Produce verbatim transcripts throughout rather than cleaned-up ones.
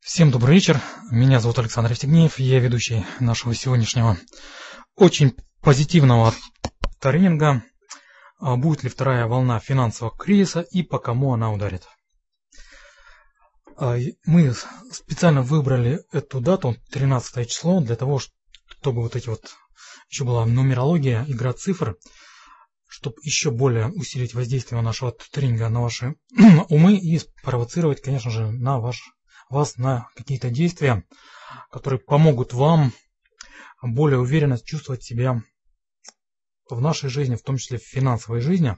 Всем добрый вечер, меня зовут Александр Евстигнеев, я ведущий нашего сегодняшнего очень позитивного тренинга «Будет ли вторая волна финансового кризиса и по кому она ударит?». Мы специально выбрали эту дату, тринадцатое число, для того, чтобы вот эти вот, еще была нумерология, игра цифр, чтобы еще более усилить воздействие нашего тренинга на ваши умы и спровоцировать, конечно же, на ваш вас на какие-то действия, которые помогут вам более уверенно чувствовать себя в нашей жизни, в том числе в финансовой жизни.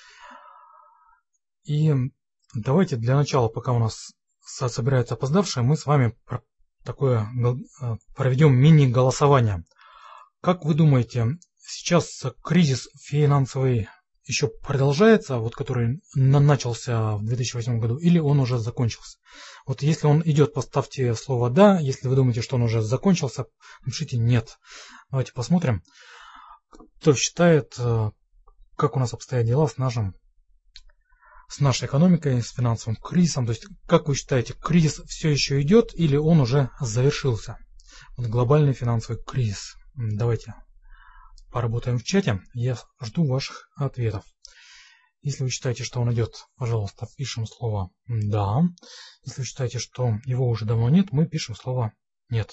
И давайте для начала, пока у нас собираются опоздавшие, мы с вами такое проведем мини-голосование. Как вы думаете, сейчас кризис финансовый еще продолжается, вот который начался в две тысячи восьмом году, или он уже закончился? Вот если он идет, поставьте слово «да», если вы думаете, что он уже закончился, напишите «нет». Давайте посмотрим, кто считает, как у нас обстоят дела с, нашим, с нашей экономикой, с финансовым кризисом. То есть, как вы считаете, кризис все еще идет или он уже завершился? Вот глобальный финансовый кризис. Давайте поработаем в чате, я жду ваших ответов. Если вы считаете, что он идет, пожалуйста, пишем слово «да». Если вы считаете, что его уже давно нет, мы пишем слово «нет».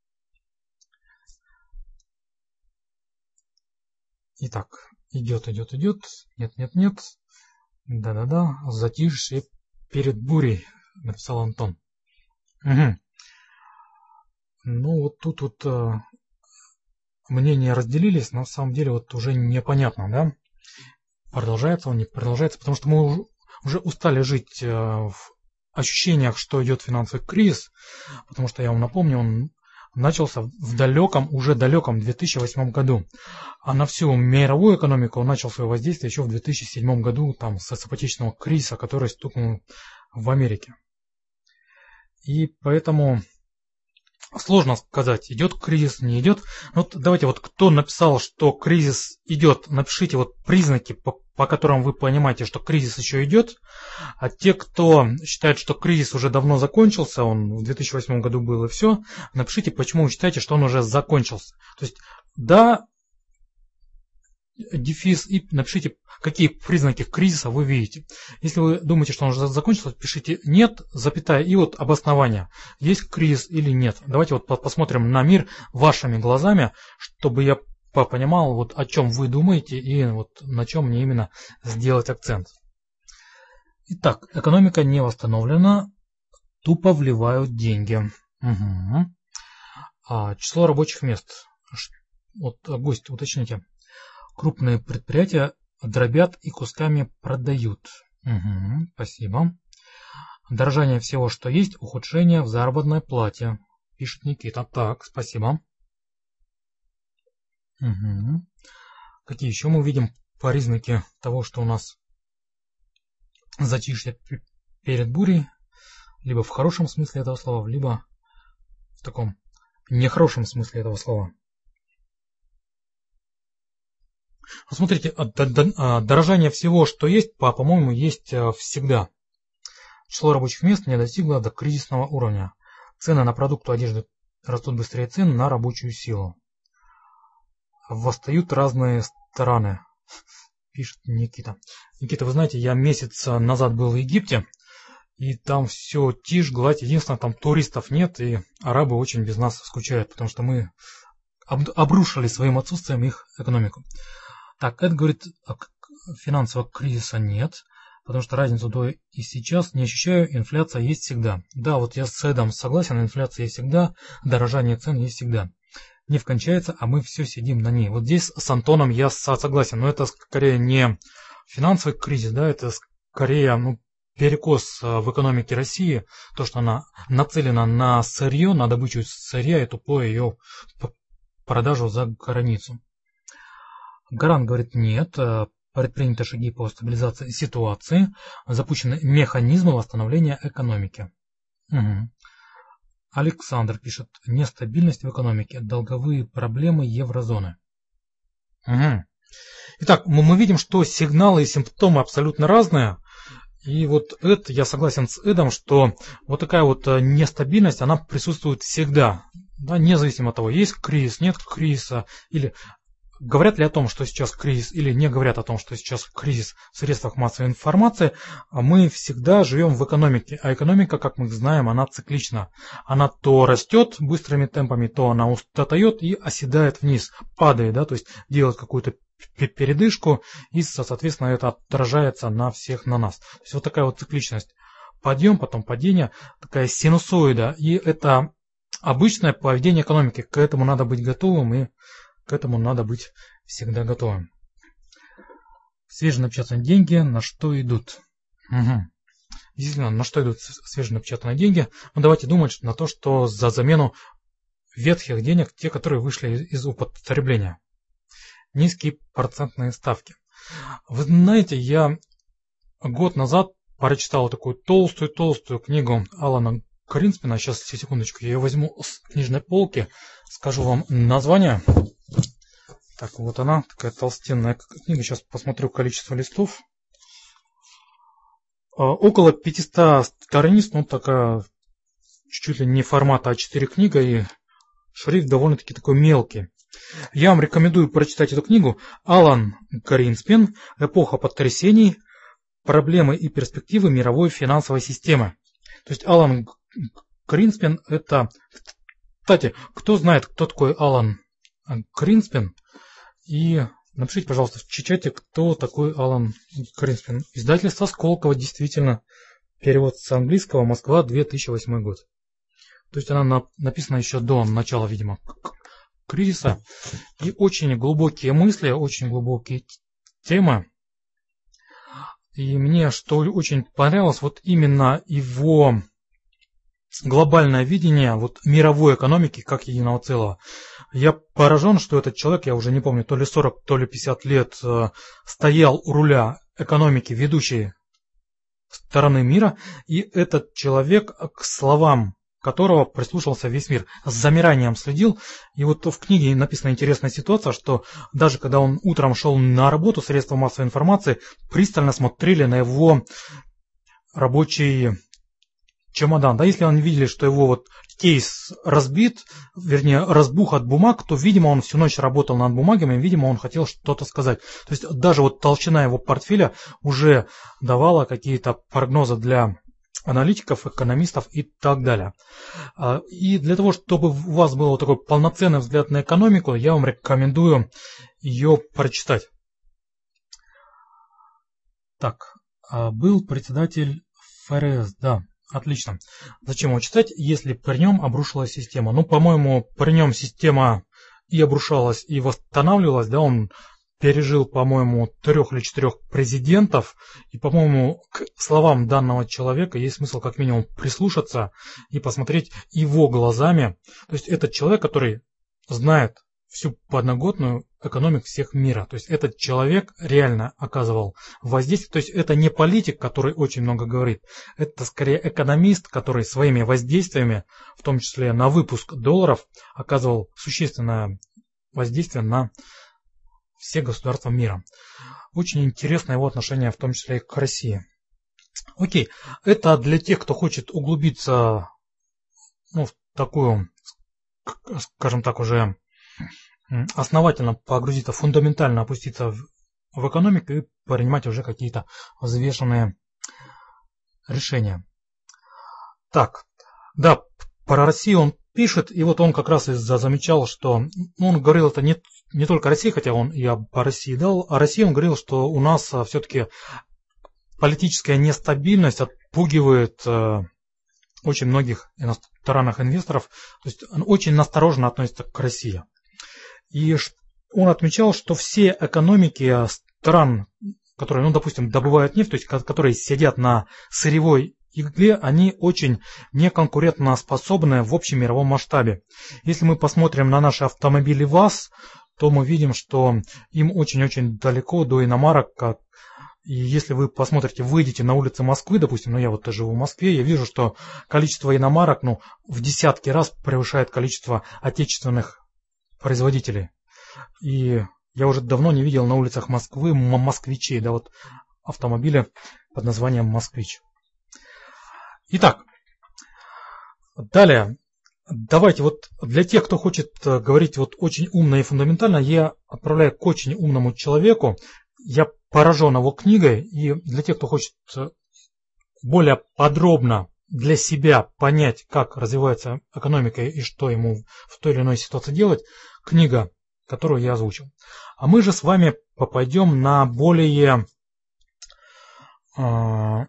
Итак, идет, идет, идет. Нет, нет, нет. Да-да-да. Затишье перед бурей, написал Антон. Угу. Ну, вот тут вот э, мнения разделились, но на самом деле вот уже непонятно, да? Продолжается он, не продолжается, потому что мы уже устали жить в ощущениях, что идет финансовый кризис, потому что, я вам напомню, он начался в далеком, уже далеком две тысячи восьмом году, а на всю мировую экономику он начал свое воздействие еще в две тысячи седьмом году, там, с ипотечного кризиса, который стукнул в Америке. И поэтому сложно сказать, идет кризис, не идет. Вот давайте, вот кто написал, что кризис идет, напишите вот признаки, по, по которым вы понимаете, что кризис еще идет. А те, кто считает, что кризис уже давно закончился, он в две тысячи восьмом году был и все, напишите, почему вы считаете, что он уже закончился. То есть, да, дефис, и напишите, какие признаки кризиса вы видите. Если вы думаете, что он уже закончился, пишите «нет», запятая, и вот обоснование, есть кризис или нет. Давайте вот посмотрим на мир вашими глазами, чтобы я понимал, вот о чем вы думаете и вот на чем мне именно сделать акцент. Итак, экономика не восстановлена, тупо вливают деньги. Угу. А, число рабочих мест. Вот, гость, уточните. Крупные предприятия дробят и кусками продают. Угу, спасибо. Дорожание всего, что есть, ухудшение в заработной плате, пишет Никита. Так, спасибо. Угу. Какие еще мы видим признаки того, что у нас затишье перед бурей, либо в хорошем смысле этого слова, либо в таком нехорошем смысле этого слова? Смотрите, дорожание всего, что есть, по-моему, есть всегда. Число рабочих мест не достигло до кризисного уровня. Цены на продукты одежды растут быстрее цен на рабочую силу. Восстают разные страны, пишет Никита. Никита, вы знаете, я месяц назад был в Египте, и там все тишь, гладь. Единственное, там туристов нет, и арабы очень без нас скучают, потому что мы обрушили своим отсутствием их экономику. Так, это говорит, финансового кризиса нет, потому что разницу до и сейчас не ощущаю, инфляция есть всегда. Да, вот я с Эдом согласен, инфляция есть всегда, дорожание цен есть всегда. Нефть кончается, а мы все сидим на ней. Вот здесь с Антоном я согласен, но это скорее не финансовый кризис, да, это скорее ну, перекос в экономике России, то, что она нацелена на сырье, на добычу сырья и тупое ее продажу за границу. Гарант говорит нет, предприняты шаги по стабилизации ситуации, запущены механизмы восстановления экономики. Угу. Александр пишет, нестабильность в экономике, долговые проблемы еврозоны. Угу. Итак, мы видим, что сигналы и симптомы абсолютно разные. И вот это, я согласен с Эдом, что вот такая вот нестабильность, она присутствует всегда. Да, независимо от того, есть кризис, нет кризиса, или говорят ли о том, что сейчас кризис, или не говорят о том, что сейчас кризис в средствах массовой информации, мы всегда живем в экономике. А экономика, как мы знаем, она циклична. Она то растет быстрыми темпами, то она устает и оседает вниз, падает, да, то есть делает какую-то передышку, и, соответственно, это отражается на всех, на нас. То есть вот такая вот цикличность. Подъем, потом падение, такая синусоида. И это обычное поведение экономики. К этому надо быть готовым, и к этому надо быть всегда готовым. Свеженапечатанные деньги на что идут? Угу. Действительно, на что идут свеженапечатанные деньги? Ну, давайте думать на то, что за замену ветхих денег, те, которые вышли из употребления. Низкие процентные ставки. Вы знаете, я год назад прочитал такую толстую-толстую книгу Алана Гринспена. Сейчас, секундочку, я ее возьму с книжной полки, скажу вам название. Так, вот она, такая толстенная книга. Сейчас посмотрю количество листов. Около пятисот страниц, ну такая чуть ли не формата а четыре книга, и шрифт довольно-таки такой мелкий. Я вам рекомендую прочитать эту книгу. Алан Гринспен «Эпоха потрясений. Проблемы и перспективы мировой финансовой системы». То есть Алан Гринспен это... Кстати, кто знает, кто такой Алан Гринспен? И напишите, пожалуйста, в чате, кто такой Алан Гринспен. Издательство Сколково, действительно. Перевод с английского, Москва, две тысячи восьмой год. То есть она написана еще до начала, видимо, кризиса. И очень глубокие мысли, очень глубокие темы. И мне что очень понравилось, вот именно его глобальное видение вот мировой экономики как единого целого. Я поражен, что этот человек, я уже не помню, то ли сорок, то ли пятьдесят лет э, стоял у руля экономики ведущей стороны мира, и этот человек к словам которого прислушался весь мир, с замиранием следил. И вот в книге написана интересная ситуация, что даже когда он утром шел на работу, средства массовой информации пристально смотрели на его рабочий чемодан. Да, если они видели, что его вот кейс разбит, вернее разбух от бумаг, то, видимо, он всю ночь работал над бумагами, видимо, он хотел что-то сказать. То есть даже вот толщина его портфеля уже давала какие-то прогнозы для аналитиков, экономистов и так далее. И для того, чтобы у вас был такой полноценный взгляд на экономику, я вам рекомендую ее прочитать. Так, был председатель ФРС, да, отлично. Зачем его читать, если при нем обрушилась система? Ну, по-моему, при нем система и обрушалась, и восстанавливалась, да, он пережил, по-моему, трех или четырех президентов, и, по-моему, к словам данного человека есть смысл как минимум прислушаться и посмотреть его глазами. То есть этот человек, который знает всю подноготную экономику всех мира. То есть этот человек реально оказывал воздействие. То есть это не политик, который очень много говорит. Это скорее экономист, который своими воздействиями, в том числе на выпуск долларов, оказывал существенное воздействие на все государства мира. Очень интересно его отношение, в том числе и к России. Окей, это для тех, кто хочет углубиться, ну, в такую, скажем так, уже основательно погрузиться, фундаментально опуститься в, в экономику и принимать уже какие-то взвешенные решения. Так, да, про Россию он пишет, и вот он как раз и замечал, что, ну, он говорил это не, не только о России, хотя он и об России дал, о России он говорил, что у нас все-таки политическая нестабильность отпугивает э, очень многих иностранных инвесторов, то есть он очень настороженно относится к России. И он отмечал, что все экономики стран, которые, ну, допустим, добывают нефть, то есть которые сидят на сырьевой игле, они очень неконкурентоспособны в общем мировом масштабе. Если мы посмотрим на наши автомобили ВАЗ, то мы видим, что им очень-очень далеко до иномарок. И если вы посмотрите, выйдете на улицы Москвы, допустим, ну я вот живу в Москве, я вижу, что количество иномарок, ну, в десятки раз превышает количество отечественных производителей. И я уже давно не видел на улицах Москвы москвичей, да, вот автомобили под названием «Москвич». Итак, далее, давайте вот для тех, кто хочет говорить вот очень умно и фундаментально, я отправляю к очень умному человеку. Я поражен его книгой, и для тех, кто хочет более подробно для себя понять, как развивается экономика и что ему в той или иной ситуации делать, книга, которую я озвучил. А мы же с вами попадем на более э,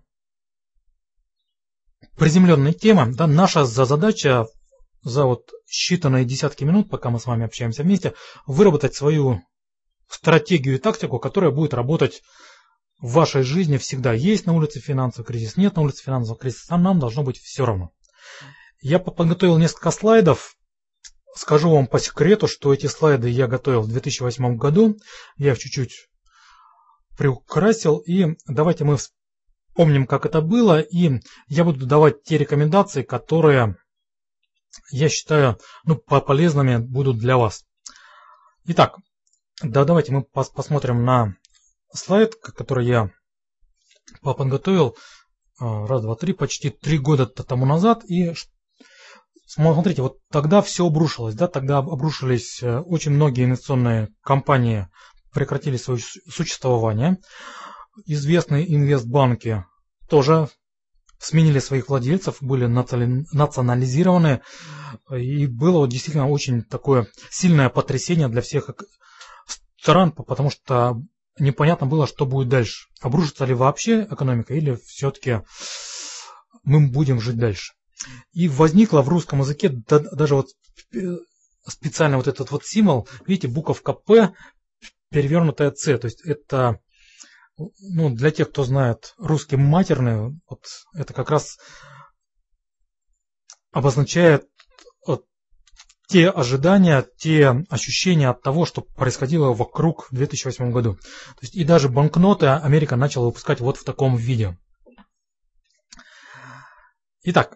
приземленные темы. Да, наша задача за вот считанные десятки минут, пока мы с вами общаемся вместе, выработать свою стратегию и тактику, которая будет работать в вашей жизни всегда. Есть на улице финансовый кризис, нет на улице финансового кризиса, нам должно быть все равно. Я подготовил несколько слайдов. Скажу вам по секрету, что эти слайды я готовил в две тысячи восьмом году. Я их чуть-чуть приукрасил. И давайте мы вспомним, как это было. И я буду давать те рекомендации, которые я считаю, ну, полезными будут для вас. Итак, да, давайте мы пос посмотрим на слайд, который я подготовил раз, два, три, почти три года тому назад. И смотрите, вот тогда все обрушилось, да, тогда обрушились очень многие инвестиционные компании, прекратили свое существование. Известные инвестбанки тоже сменили своих владельцев, были национализированы, и было действительно очень такое сильное потрясение для всех стран, потому что непонятно было, что будет дальше. Обрушится ли вообще экономика, или все-таки мы будем жить дальше. И возникла в русском языке даже вот специально вот этот вот символ, видите, буковка П, перевернутая С, то есть это, ну, для тех, кто знает русский матерный, вот это как раз обозначает вот те ожидания, те ощущения от того, что происходило вокруг в две тысячи восьмом году. То есть и даже банкноты Америка начала выпускать вот в таком виде. Итак,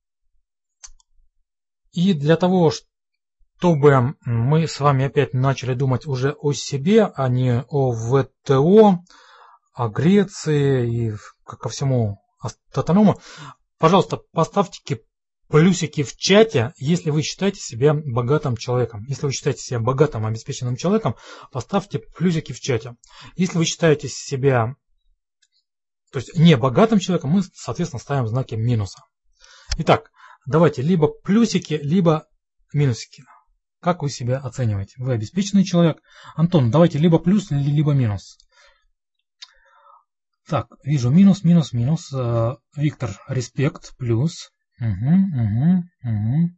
и для того, чтобы мы с вами опять начали думать уже о себе, а не о ВТО, о Греции и ко всему остальному, пожалуйста, поставьте плюсики в чате, если вы считаете себя богатым человеком. Если вы считаете себя богатым, обеспеченным человеком, поставьте плюсики в чате. Если вы считаете себя, то есть не богатым человеком, мы, соответственно, ставим знаки минуса. Итак, давайте либо плюсики, либо минусики. Как вы себя оцениваете? Вы обеспеченный человек. Антон, давайте либо плюс, либо минус. Так, вижу минус, минус, минус. Виктор, респект, плюс. Угу, угу, угу.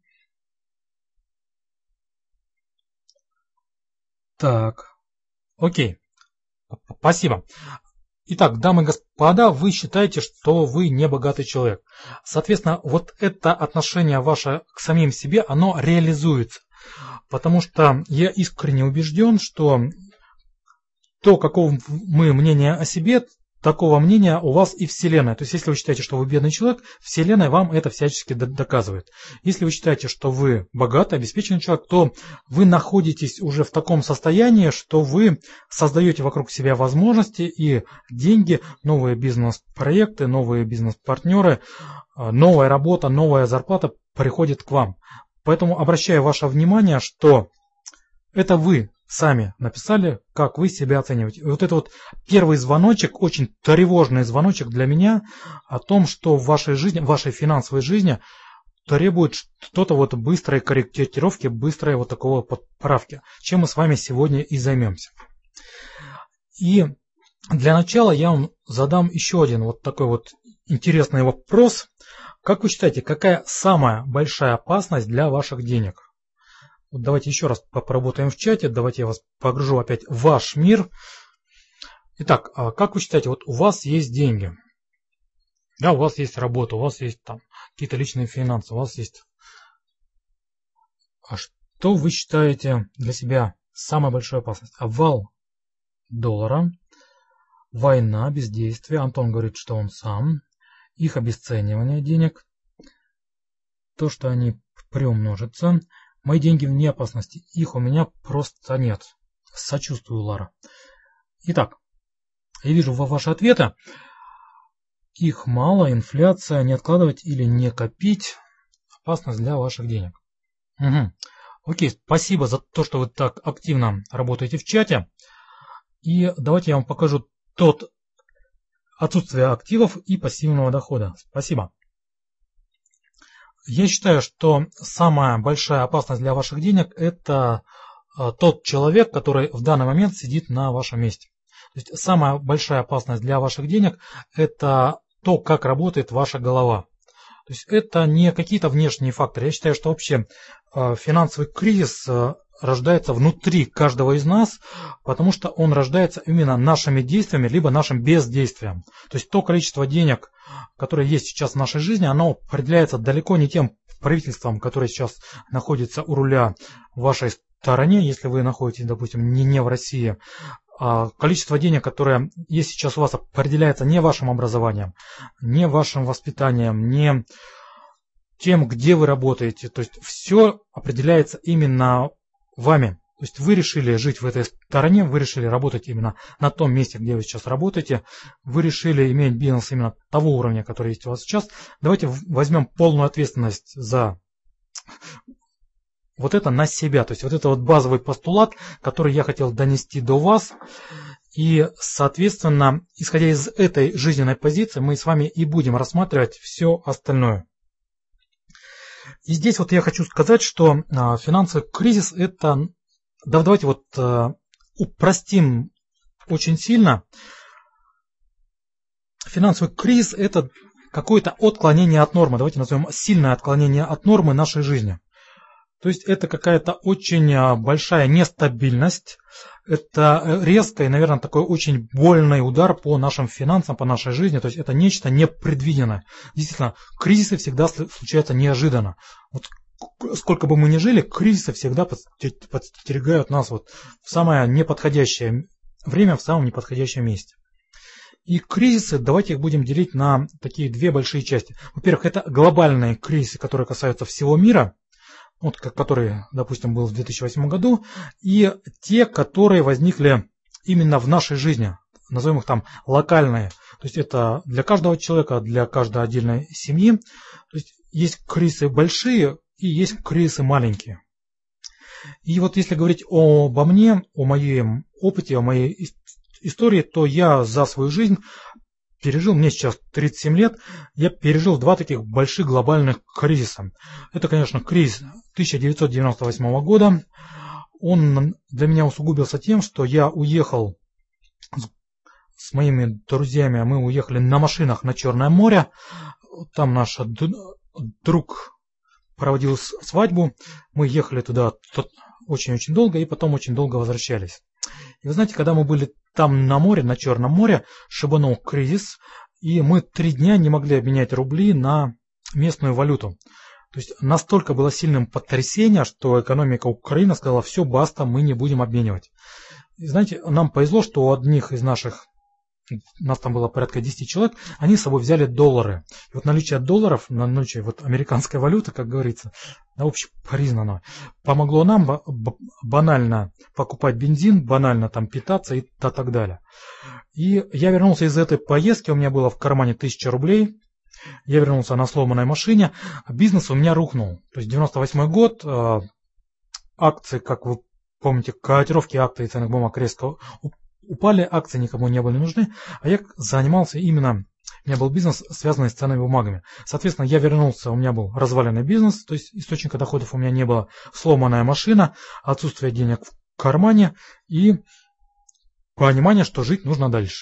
Так, окей. Спасибо. Итак, дамы и господа, вы считаете, что вы не богатый человек. Соответственно, вот это отношение ваше к самим себе, оно реализуется. Потому что я искренне убежден, что то, какого мы мнения о себе, такого мнения у вас и Вселенная. То есть, если вы считаете, что вы бедный человек, Вселенная вам это всячески доказывает. Если вы считаете, что вы богатый, обеспеченный человек, то вы находитесь уже в таком состоянии, что вы создаете вокруг себя возможности и деньги, новые бизнес-проекты, новые бизнес-партнеры, новая работа, новая зарплата приходит к вам. Поэтому обращаю ваше внимание, что это вы сами написали, как вы себя оцениваете. И вот это вот первый звоночек, очень тревожный звоночек для меня о том, что в вашей жизни, в вашей финансовой жизни требует что-то вот быстрой корректировки, быстрой вот такого подправки, чем мы с вами сегодня и займемся. И для начала я вам задам еще один вот такой вот интересный вопрос. Как вы считаете, какая самая большая опасность для ваших денег? Вот давайте еще раз поработаем в чате, давайте я вас погружу опять в ваш мир. Итак, как вы считаете, вот у вас есть деньги, да, у вас есть работа, у вас есть там какие-то личные финансы, у вас есть... А что вы считаете для себя самой большой опасностью? Обвал доллара, война, бездействие, Антон говорит, что он сам, их обесценивание денег, то, что они приумножатся. Мои деньги вне опасности, их у меня просто нет. Сочувствую, Лара. Итак, я вижу ваши ответы. их мало, инфляция, не откладывать или не копить, опасность для ваших денег. Угу. Окей, спасибо за то, что вы так активно работаете в чате. И давайте я вам покажу тот отсутствие активов и пассивного дохода. Спасибо. Я считаю, что самая большая опасность для ваших денег – это тот человек, который в данный момент сидит на вашем месте. То есть самая большая опасность для ваших денег – это то, как работает ваша голова. То есть это не какие-то внешние факторы. Я считаю, что вообще финансовый кризис рождается внутри каждого из нас, потому что он рождается именно нашими действиями, либо нашим бездействием. То есть то количество денег, которое есть сейчас в нашей жизни, оно определяется далеко не тем правительством, которое сейчас находится у руля в вашей стороне, если вы находитесь, допустим, не, не в России. А количество денег, которое есть сейчас у вас, определяется не вашим образованием, не вашим воспитанием, не тем, где вы работаете. То есть все определяется именно вами. То есть вы решили жить в этой стороне, вы решили работать именно на том месте, где вы сейчас работаете, вы решили иметь бизнес именно того уровня, который есть у вас сейчас. Давайте возьмем полную ответственность за вот это на себя. То есть вот это вот базовый постулат, который я хотел донести до вас. И, соответственно, исходя из этой жизненной позиции, мы с вами и будем рассматривать все остальное. И здесь вот я хочу сказать, что финансовый кризис – это… Да, давайте вот упростим очень сильно. Финансовый кризис – это какое-то отклонение от нормы. Давайте назовем сильное отклонение от нормы нашей жизни. То есть это какая-то очень большая нестабильность, это резкий, и, наверное, такой очень больный удар по нашим финансам, по нашей жизни. То есть это нечто непредвиденное. Действительно, кризисы всегда случаются неожиданно. Вот сколько бы мы ни жили, кризисы всегда подстерегают нас вот в самое неподходящее время, в самом неподходящем месте. И кризисы, давайте их будем делить на такие две большие части. Во-первых, это глобальные кризисы, которые касаются всего мира. Вот, который, допустим, был в две тысячи восьмом году, и те, которые возникли именно в нашей жизни, назовем их там локальные. То есть это для каждого человека, для каждой отдельной семьи. То есть есть кризисы большие и есть кризисы маленькие. И вот если говорить обо мне, о моем опыте, о моей истории, то я за свою жизнь пережил, мне сейчас тридцать семь лет, я пережил два таких больших глобальных кризиса. Это, конечно, кризис тысяча девятьсот девяносто восьмого года. Он для меня усугубился тем, что я уехал с моими друзьями, мы уехали на машинах на Черное море. Там наш друг проводил свадьбу. Мы ехали туда очень-очень долго и потом очень долго возвращались. И вы знаете, когда мы были там на море, на Черном море, шибанул кризис, и мы три дня не могли обменять рубли на местную валюту. То есть настолько было сильным потрясение, что экономика Украины сказала: все, баста, мы не будем обменивать. И знаете, нам повезло, что у одних из наших, нас там было порядка десяти человек, они с собой взяли доллары. И вот наличие долларов, наличие вот американской валюты, как говорится, общепризнанно, помогло нам банально покупать бензин, банально там питаться и так далее. И я вернулся из этой поездки, у меня было в кармане тысяча рублей, я вернулся на сломанной машине, бизнес у меня рухнул. То есть девяносто восьмой год, акции, как вы помните, котировки акций и ценных бумаг резко упали, акции никому не были нужны, а я занимался именно, у меня был бизнес, связанный с ценными бумагами. Соответственно, я вернулся, у меня был разваленный бизнес, то есть источника доходов у меня не было, сломанная машина, отсутствие денег в кармане и понимание, что жить нужно дальше.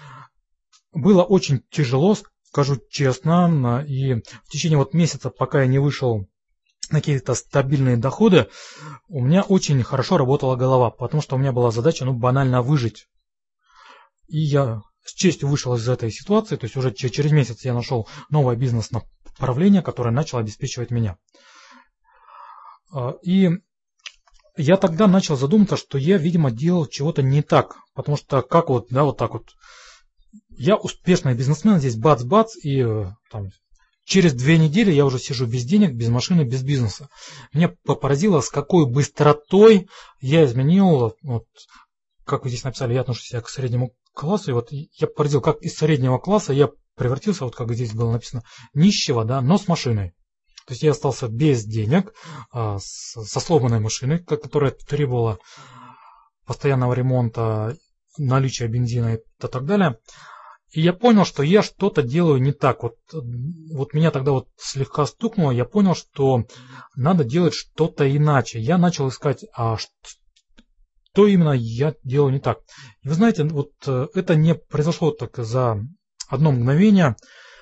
Было очень тяжело, скажу честно, и в течение вот месяца, пока я не вышел на какие-то стабильные доходы, у меня очень хорошо работала голова, потому что у меня была задача, ну, банально выжить. И я с честью вышел из этой ситуации, то есть уже через месяц я нашел новое бизнес-направление, которое начало обеспечивать меня. И я тогда начал задуматься, что я, видимо, делал чего-то не так, потому что как вот, да, вот так вот, я успешный бизнесмен, здесь бац-бац, и там через две недели я уже сижу без денег, без машины, без бизнеса. Меня поразило, с какой быстротой я изменил, вот, как вы здесь написали, я отношусь к среднему классу, и вот я поразил, как из среднего класса я превратился, вот как здесь было написано, нищего, да, но с машиной. То есть я остался без денег, а, с, со сломанной машиной, которая требовала постоянного ремонта, наличия бензина и так далее. И я понял, что я что-то делаю не так. Вот, вот меня тогда вот слегка стукнуло, я понял, что надо делать что-то иначе. Я начал искать, а что именно я делаю не так. И вы знаете, вот это не произошло так за одно мгновение.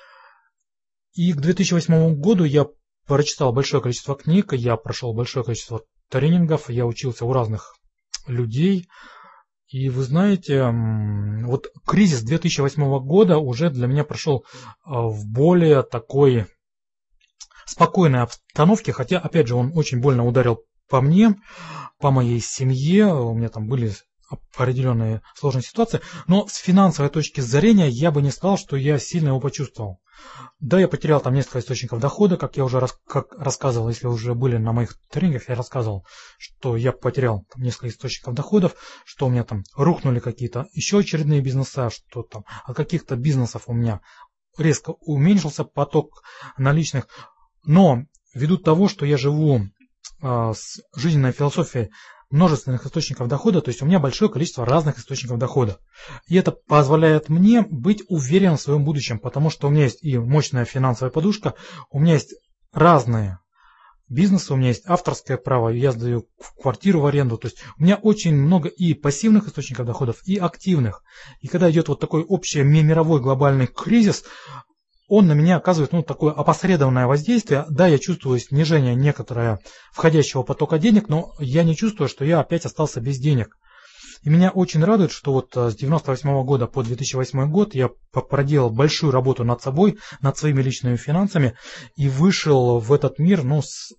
И к две тысячи восьмому году я прочитал большое количество книг, я прошел большое количество тренингов, я учился у разных людей. И вы знаете, вот кризис две тысячи восьмого года уже для меня прошел в более такой спокойной обстановке, хотя, опять же, он очень больно ударил по мне, по моей семье, у меня там были определенные сложные ситуации, но с финансовой точки зрения я бы не сказал, что я сильно его почувствовал. Да, я потерял там несколько источников дохода, как я уже рас, как рассказывал, если вы уже были на моих тренингах, я рассказывал, что я потерял там несколько источников доходов, что у меня там рухнули какие-то еще очередные бизнеса, что там от каких-то бизнесов у меня резко уменьшился поток наличных. Но ввиду того, что я живу э, с жизненной философией множественных источников дохода, то есть у меня большое количество разных источников дохода. И это позволяет мне быть уверенным в своем будущем, потому что у меня есть и мощная финансовая подушка, у меня есть разные бизнесы, у меня есть авторское право, я сдаю квартиру в аренду, то есть у меня очень много и пассивных источников доходов, и активных. И когда идет вот такой общий мировой глобальный кризис, он на меня оказывает ну, такое опосредованное воздействие. Да, я чувствую снижение некоторое входящего потока денег, но я не чувствую, что я опять остался без денег. И меня очень радует, что вот с девяносто восьмого года по две тысячи восьмой год я проделал большую работу над собой, над своими личными финансами и вышел в этот мир, ну, с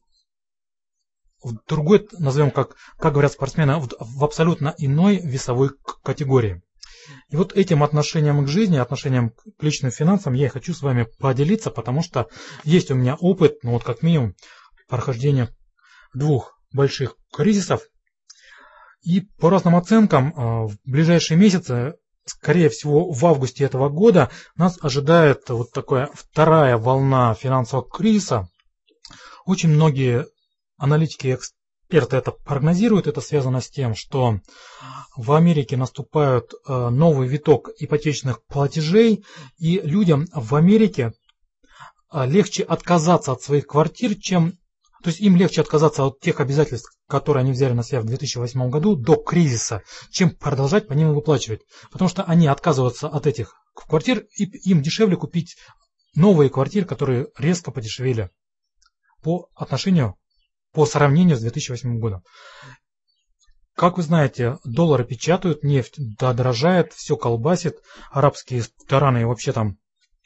в другой, назовем как, как говорят спортсмены, в, в абсолютно иной весовой категории. И вот этим отношением к жизни, отношением к личным финансам я и хочу с вами поделиться, потому что есть у меня опыт, ну вот как минимум, прохождения двух больших кризисов. И по разным оценкам, в ближайшие месяцы, скорее всего в августе этого года, нас ожидает вот такая вторая волна финансового кризиса. Очень многие аналитики и эксперты это прогнозируют. Это связано с тем, что в Америке наступает новый виток ипотечных платежей, и людям в Америке легче отказаться от своих квартир, чем... То есть им легче отказаться от тех обязательств, которые они взяли на себя в две тысячи восьмом году до кризиса, чем продолжать по ним выплачивать. Потому что они отказываются от этих квартир, и им дешевле купить новые квартиры, которые резко подешевели по отношению, по сравнению с две тысячи восьмым годом. Как вы знаете, доллары печатают, нефть дорожает, все колбасит, арабские страны и вообще там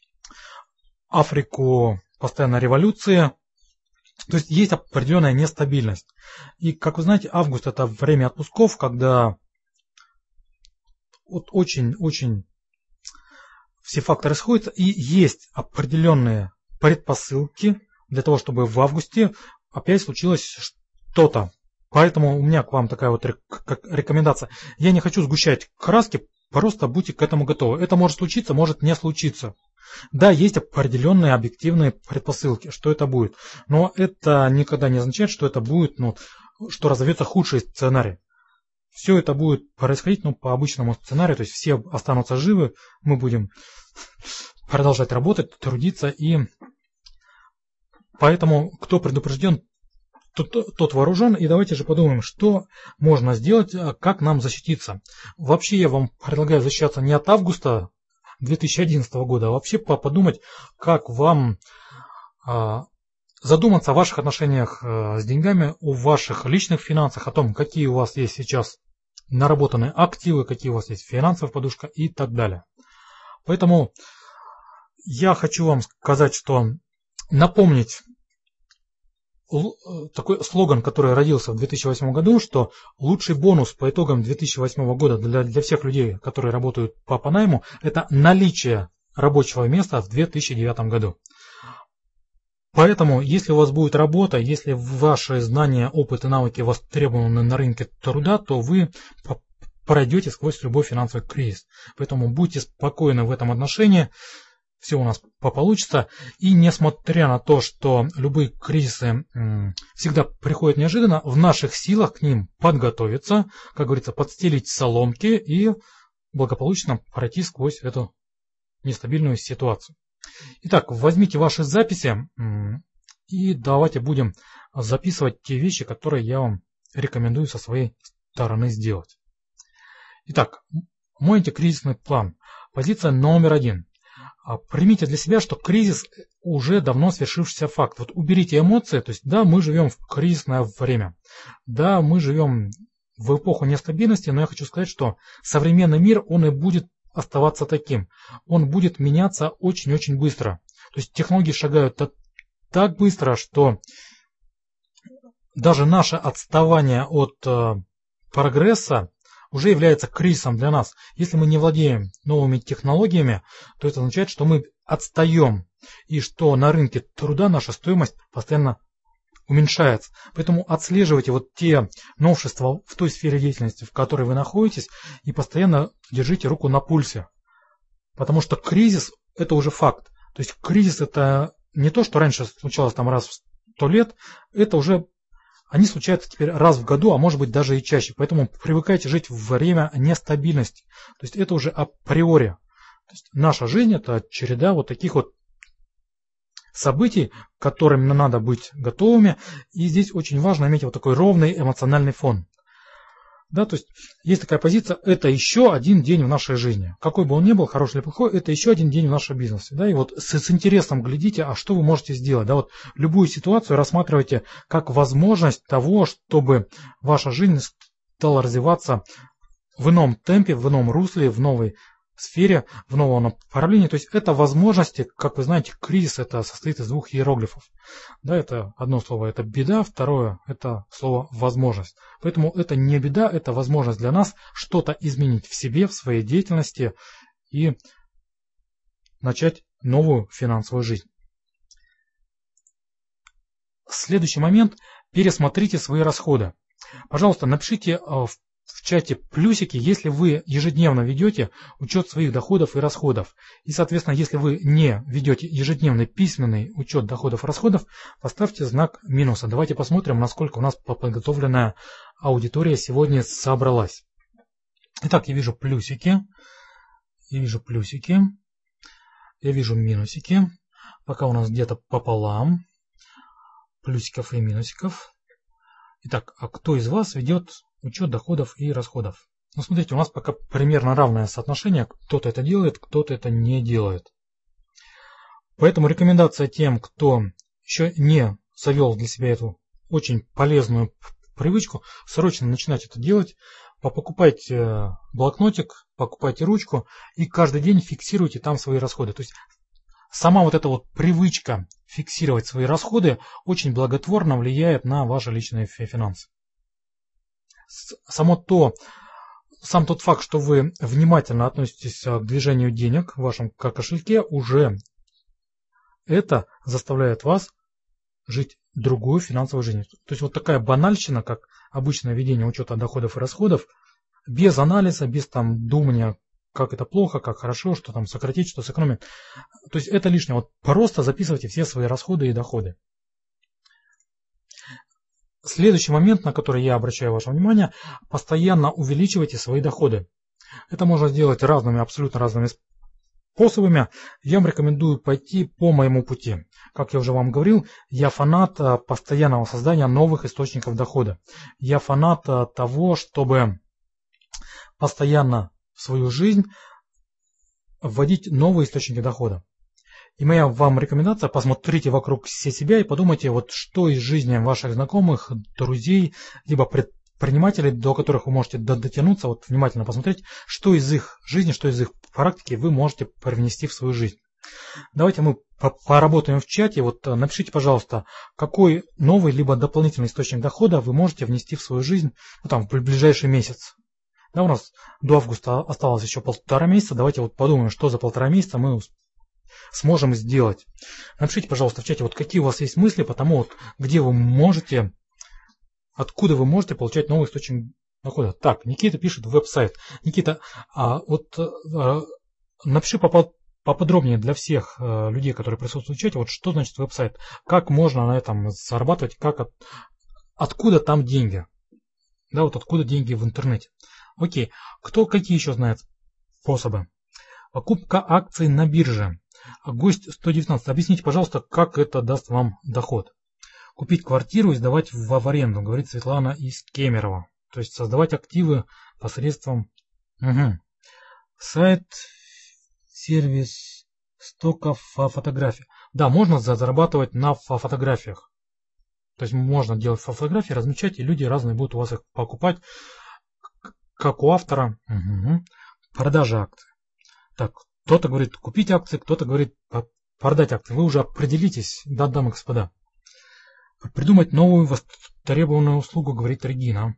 Африку постоянно революция. То есть есть определенная нестабильность. И, как вы знаете, август это время отпусков, когда вот очень-очень все факторы сходятся, и есть определенные предпосылки для того, чтобы в августе опять случилось что-то. Поэтому у меня к вам такая вот рекомендация. Я не хочу сгущать краски, просто будьте к этому готовы. Это может случиться, может не случиться. Да, есть определенные объективные предпосылки, что это будет. Но это никогда не означает, что это будет, ну, что разовьется худший сценарий. Все это будет происходить ну, по обычному сценарию, то есть все останутся живы, мы будем продолжать работать, трудиться. И поэтому, кто предупрежден, Тот, тот вооружен, и давайте же подумаем, что можно сделать, как нам защититься. Вообще я вам предлагаю защищаться не от августа две тысячи одиннадцатого года, а вообще подумать, как вам а, задуматься о ваших отношениях а, с деньгами, о ваших личных финансах, о том, какие у вас есть сейчас наработанные активы, какие у вас есть финансовая подушка и так далее. Поэтому я хочу вам сказать, что напомнить такой слоган, который родился в две тысячи восьмом году, что лучший бонус по итогам две тысячи восьмого года для, для всех людей, которые работают по, по найму, это наличие рабочего места в две тысячи девятом году. Поэтому, если у вас будет работа, если ваши знания, опыт и навыки востребованы на рынке труда, то вы пройдете сквозь любой финансовый кризис. Поэтому будьте спокойны в этом отношении. все у нас получится. И несмотря на то, что любые кризисы всегда приходят неожиданно, в наших силах к ним подготовиться, как говорится, подстелить соломки и благополучно пройти сквозь эту нестабильную ситуацию. Итак, возьмите ваши записи и давайте будем записывать те вещи, которые я вам рекомендую со своей стороны сделать. Итак, мой антикризисный план. Позиция номер один. Примите для себя, что кризис уже давно свершившийся факт. Вот уберите эмоции, то есть да, мы живем в кризисное время, да, мы живем в эпоху нестабильности, но я хочу сказать, что современный мир, он и будет оставаться таким. Он будет меняться очень-очень быстро. То есть технологии шагают так быстро, что даже наше отставание от э, прогресса уже является кризисом для нас. Если мы не владеем новыми технологиями, то это означает, что мы отстаем, и что на рынке труда наша стоимость постоянно уменьшается. Поэтому отслеживайте вот те новшества в той сфере деятельности, в которой вы находитесь, и постоянно держите руку на пульсе. Потому что кризис – это уже факт. То есть кризис – это не то, что раньше случалось там раз в сто лет, это уже они случаются теперь раз в году, а может быть даже и чаще. Поэтому привыкайте жить в время нестабильности. То есть это уже априори. То есть наша жизнь – это череда вот таких вот событий, к которым нам надо быть готовыми. И здесь очень важно иметь вот такой ровный эмоциональный фон. Да, то есть есть такая позиция, это еще один день в нашей жизни. Какой бы он ни был, хороший или плохой, это еще один день в нашем бизнесе. Да, и вот с, с интересом глядите, а что вы можете сделать. Да, вот любую ситуацию рассматривайте как возможность того, чтобы ваша жизнь стала развиваться в ином темпе, в ином русле, в новой сфере, в новом направлении. То есть это возможности, как вы знаете, кризис это состоит из двух иероглифов. Да, это одно слово это беда, второе это слово возможность. Поэтому это не беда, это возможность для нас что-то изменить в себе, в своей деятельности и начать новую финансовую жизнь. Следующий момент. Пересмотрите свои расходы. Пожалуйста, напишите в в чате плюсики, если вы ежедневно ведете учет своих доходов и расходов. И, соответственно, если вы не ведете ежедневный письменный учет доходов и расходов, поставьте знак минуса. Давайте посмотрим, насколько у нас подготовленная аудитория сегодня собралась. Итак, я вижу плюсики, я вижу плюсики, я вижу минусики. Пока у нас где-то пополам плюсиков и минусиков. Итак, а кто из вас ведет учет доходов и расходов? Ну, смотрите, у нас пока примерно равное соотношение. Кто-то это делает, кто-то это не делает. Поэтому рекомендация тем, кто еще не завел для себя эту очень полезную привычку, срочно начинать это делать. Покупайте блокнотик, покупайте ручку и каждый день фиксируйте там свои расходы. То есть сама вот эта вот привычка фиксировать свои расходы очень благотворно влияет на ваши личные финансы. Само то, сам тот факт, что вы внимательно относитесь к движению денег в вашем кошельке, уже это заставляет вас жить другую финансовую жизнь. То есть вот такая банальщина, как обычное ведение учета доходов и расходов, без анализа, без там думания, как это плохо, как хорошо, что там сократить, что сэкономить. То есть это лишнее. Вот просто записывайте все свои расходы и доходы. Следующий момент, на который я обращаю ваше внимание, постоянно увеличивайте свои доходы. Это можно сделать разными, абсолютно разными способами. Я вам рекомендую пойти по моему пути. Как я уже вам говорил, я фанат постоянного создания новых источников дохода. Я фанат того, чтобы постоянно в свою жизнь вводить новые источники дохода. И моя вам рекомендация: посмотрите вокруг себя и подумайте, вот что из жизни ваших знакомых, друзей, либо предпринимателей, до которых вы можете дотянуться, вот внимательно посмотреть, что из их жизни, что из их практики вы можете привнести в свою жизнь. Давайте мы поработаем в чате. Вот напишите, пожалуйста, какой новый либо дополнительный источник дохода вы можете внести в свою жизнь, ну, там, в ближайший месяц. Да, у нас до августа осталось еще полтора месяца. Давайте вот подумаем, что за полтора месяца мы сможем сделать. Напишите, пожалуйста, в чате, вот какие у вас есть мысли по тому, вот, где вы можете, откуда вы можете получать новый источник дохода. Так, Никита пишет веб-сайт. Никита, а вот а, напиши по, поподробнее для всех э, людей, которые присутствуют в чате, вот что значит веб-сайт, как можно на этом зарабатывать, как от, откуда там деньги, да, вот откуда деньги в интернете. Окей, кто какие еще знает способы? Покупка акций на бирже. Гость сто девятнадцать, объясните, пожалуйста, как это даст вам доход. Купить квартиру и сдавать в, в аренду, говорит Светлана из Кемерово. То есть создавать активы посредством угу. сайт, сервис, стоков, фотографий. Да, можно зарабатывать на фотографиях. То есть можно делать фотографии, размещать, и люди разные будут у вас их покупать, как у автора. Угу. Продажа акций. Так, кто-то говорит купить акции, кто-то говорит продать акции. Вы уже определитесь, да, дамы и господа. Придумать новую востребованную услугу, говорит Регина.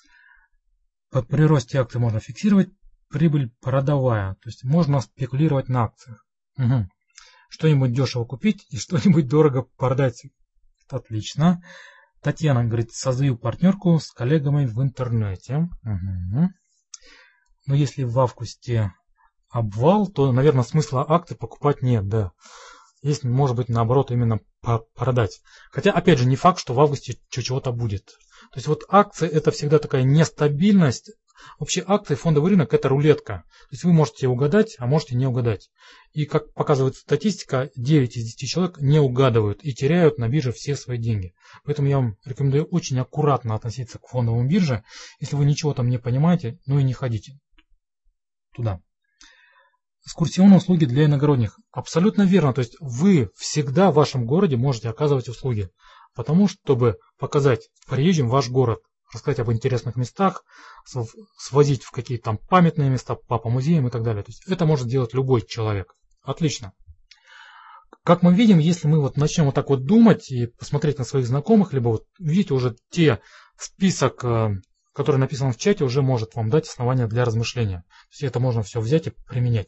При росте акций можно фиксировать прибыль продавая. То есть можно спекулировать на акциях. Угу. Что-нибудь дешево купить и что-нибудь дорого продать. Отлично. Татьяна говорит, создаю партнерку с коллегами в интернете. Угу. Но если в августе обвал, то, наверное, смысла акций покупать нет, да. Есть, может быть, наоборот, именно продать. Хотя, опять же, не факт, что в августе чего-то будет. То есть вот акции это всегда такая нестабильность. Вообще акции, фондовый рынок это рулетка. То есть вы можете угадать, а можете не угадать. И как показывает статистика, девять из десяти человек не угадывают и теряют на бирже все свои деньги. Поэтому я вам рекомендую очень аккуратно относиться к фондовым бирже. Если вы ничего там не понимаете, ну и не ходите туда. Экскурсионные услуги для иногородних. Абсолютно верно. То есть вы всегда в вашем городе можете оказывать услуги. Потому чтобы показать приезжим ваш город, рассказать об интересных местах, свозить в какие-то там памятные места, по, по музеям и так далее. То есть это может делать любой человек. Отлично. Как мы видим, если мы вот начнем вот так вот думать и посмотреть на своих знакомых, либо вот видите уже те список, который написан в чате, уже может вам дать основания для размышления. То есть это можно все взять и применять.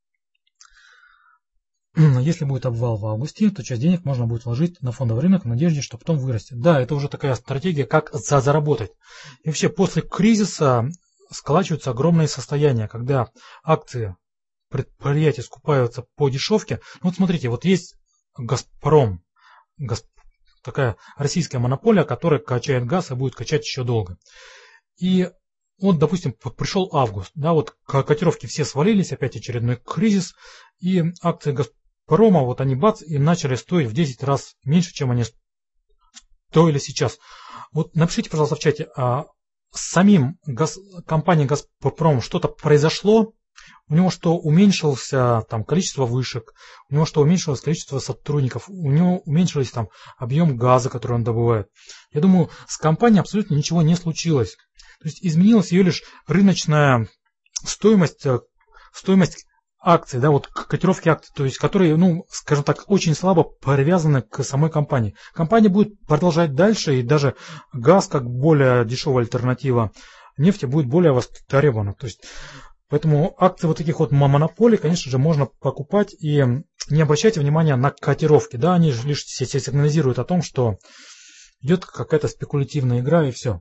Если будет обвал в августе, то часть денег можно будет вложить на фондовый рынок в надежде, что потом вырастет. Да, это уже такая стратегия, как заработать. И вообще после кризиса сколачиваются огромные состояния, когда акции предприятий скупаются по дешевке. Ну, вот смотрите, вот есть Газпром, Газп... такая российская монополия, которая качает газ и будет качать еще долго. И вот, допустим, пришел август, да, вот котировки все свалились, опять очередной кризис, и акции Газпрома, вот они бац, и начали стоить в десять раз меньше, чем они стоили сейчас. Вот напишите, пожалуйста, в чате, а с самим газ, компанией Газпром что-то произошло? У него что, уменьшился там количество вышек, у него что, уменьшилось количество сотрудников, у него уменьшилось там объем газа, который он добывает. Я думаю, с компанией абсолютно ничего не случилось. То есть изменилась ее лишь рыночная стоимость, стоимость акций, да, вот котировки акций, то есть которые, ну, скажем так, очень слабо привязаны к самой компании. Компания будет продолжать дальше, и даже газ, как более дешевая альтернатива нефти, будет более востребована. То есть поэтому акции вот таких вот монополий, конечно же, можно покупать и не обращайте внимания на котировки. Да, они лишь сигнализируют о том, что идет какая-то спекулятивная игра и все.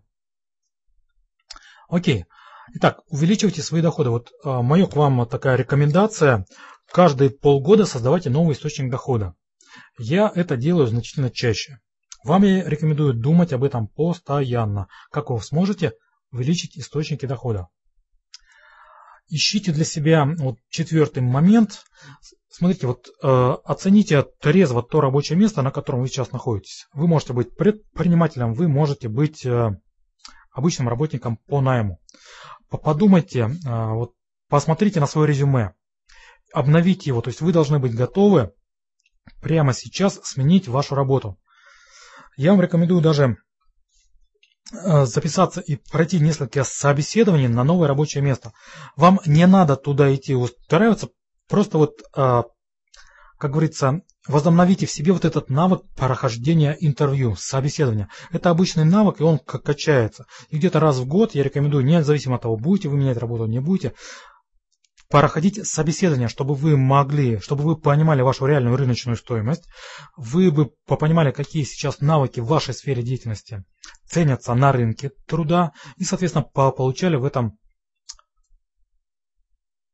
Окей. Итак, увеличивайте свои доходы. Вот а, моя к вам такая рекомендация. Каждые полгода создавайте новый источник дохода. Я это делаю значительно чаще. Вам я рекомендую думать об этом постоянно. Как вы сможете увеличить источники дохода. Ищите для себя вот четвертый момент. Смотрите, вот э, оцените трезво то рабочее место, на котором вы сейчас находитесь. Вы можете быть предпринимателем, вы можете быть э, обычным работником по найму. Подумайте, э, вот, посмотрите на свое резюме, обновите его. То есть вы должны быть готовы прямо сейчас сменить вашу работу. Я вам рекомендую даже записаться и пройти несколько собеседований на новое рабочее место. Вам не надо туда идти устраиваться, просто вот, как говорится, возобновите в себе вот этот навык прохождения интервью, собеседования. Это обычный навык, и он качается. И где-то раз в год я рекомендую, независимо от того, будете вы менять работу, не будете, проходить собеседование, чтобы вы могли, чтобы вы понимали вашу реальную рыночную стоимость, вы бы понимали, какие сейчас навыки в вашей сфере деятельности ценятся на рынке труда и, соответственно, получали в этом